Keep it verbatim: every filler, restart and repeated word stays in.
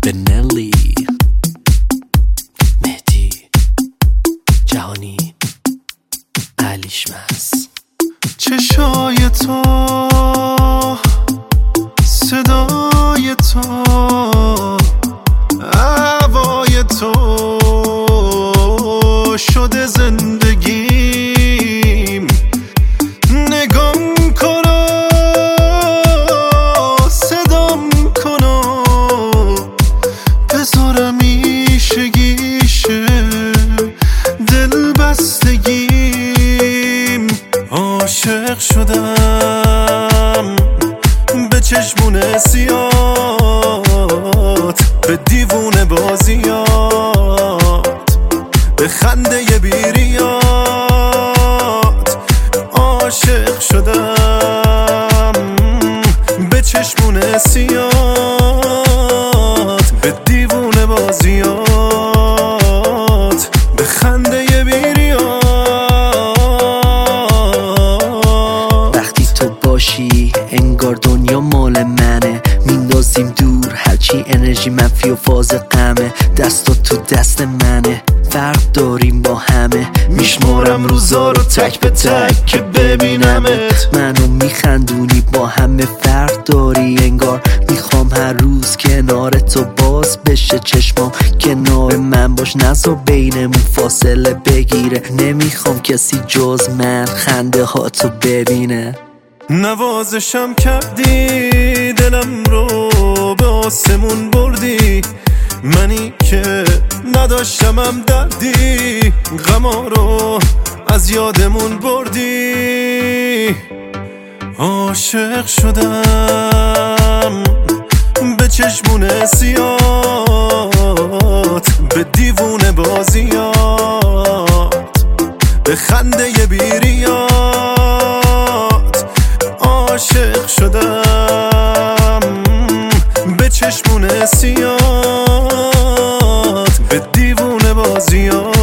نلی، مهدی جهانی، علیشمس. چشای تو، صدای تو، هوای تو شده زندگیم. نگام کنو، صدام کنو، بذارم ایشگیشه دل بستگیم. عاشق شدم به چشمون سیات، به دیوونه بازیات، به خنده بیریات. عاشق شدم به چشمون سیات، به دیوونه بازیات، به خنده بیریات. وقتی تو باشی انگار دنیا مال منه، میندازیم دور هرچی انرژی منفی و فاز غمه. دستات تو دست منه، فرق داریم با همه. میشمارم روزا رو تک به تک که ببینمت. منو میخندونی با همه فرق داری انگار. میخوام هر روز کنار تو باز بشه چشمام، کنار من باش نذار بینمون فاصله بگیره. نمیخوام کسی جز من خنده ها تو ببینه. نوازشم کردی دلم رو به آسمون بردی، منی که نداشتمم دردی غما رو از یادمون بردی. عاشق شدم به چشمون سیات، به دیوونه بازیات، به خنده بیریات. عاشق شدم به چشمون سیات، به دیوونه بازیات.